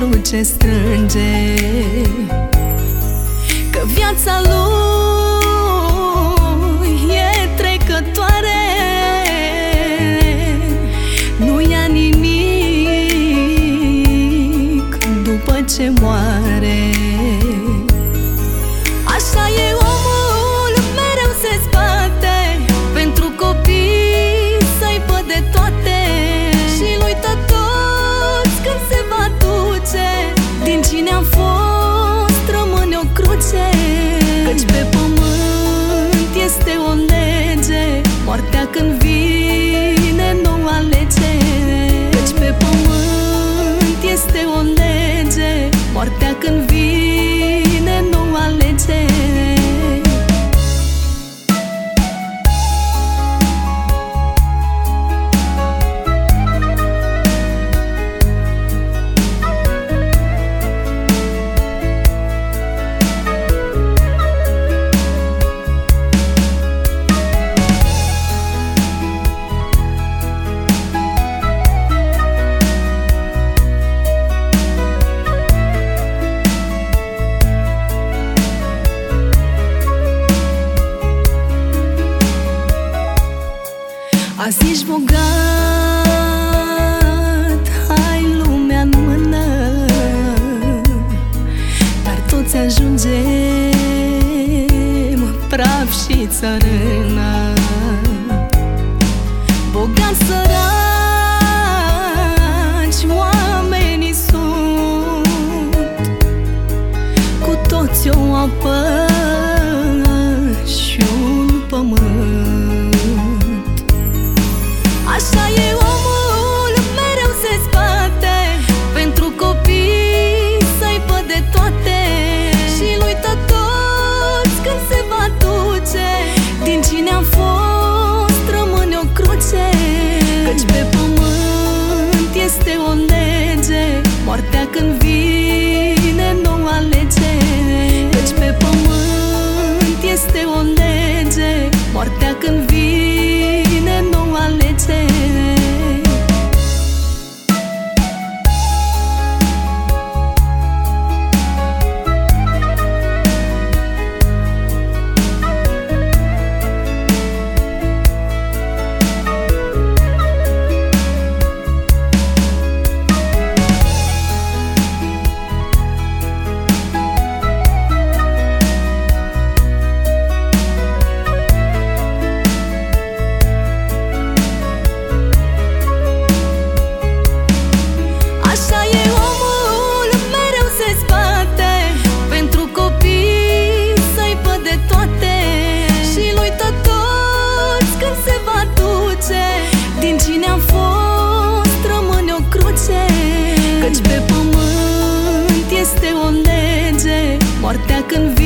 cruce strânge, că viața lui e trecătoare, nu ia nimic după ce moare. Așa e omul, mereu se zbate pentru copii, să aibă de toate, și-l uită toți când se va duce. Din cine am fost rămâne o cruce, căci pe pământ este o lege, moartea când vine nu alege. Căci pe pământ este o lege, moartea când vine nu alege. Azi ești bogat, ai lumea în mână, dar toți ajungem praf și țărână. Bogat, săraci, oamenii sunt, cu toți o apă și un pământ. Așa e omul, mereu se zbate pentru copii, să aibă de toate, și-l uită toți când se va duce. Din cine am fost rămâne o cruce, căci pe pământ este o lege, moartea când vine nu alege. Căci pe pământ este o lege, moartea când vine nu alege. Din cine am fost rămâne o cruce, căci pe pământ este o lege, moartea când